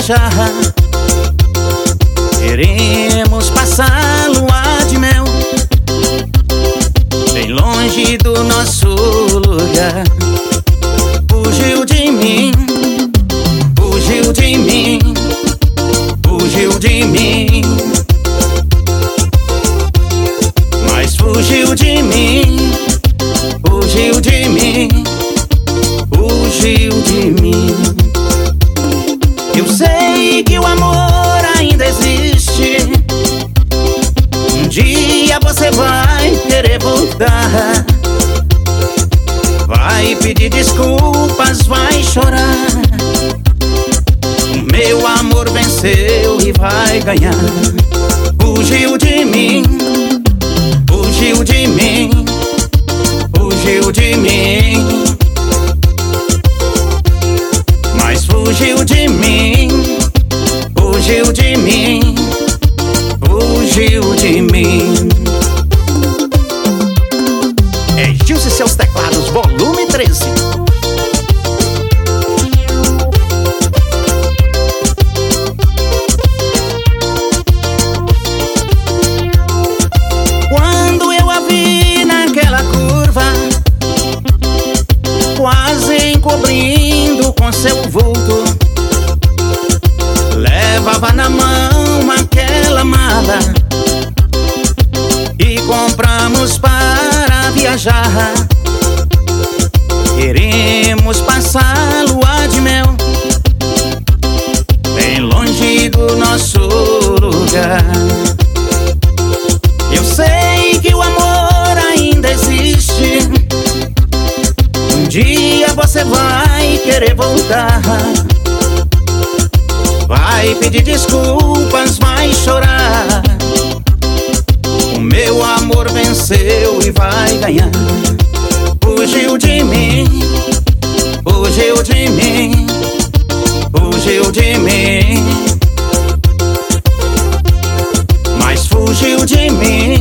viajar. Queremos passar lua de mel bem longe do nosso lugar. Fugiu de mim, fugiu de mim, fugiu de mim, mas fugiu de mim, fugiu de mim, fugiu de mim. Eu sei que o amor ainda existe. Um dia você vai querer voltar, vai pedir desculpas, vai chorar. O meu amor venceu e vai ganhar. Fugiu de mim, fugiu de mim, fugiu de mim, mas fugiu de mim, fugiu de mim, fugiu de mim. É Gilson e seus teclados, volume 13. Quando eu a vi naquela curva, quase encobrindo com seu vulto, levava na mão aquela mala e compramos para viajar. Queremos passar lua de mel bem longe do nosso lugar. Eu sei que o amor ainda existe. Um dia você vai querer voltar, vai pedir desculpas, vai chorar. O meu amor venceu e vai ganhar. Fugiu de mim, fugiu de mim, fugiu de mim, mas fugiu de mim,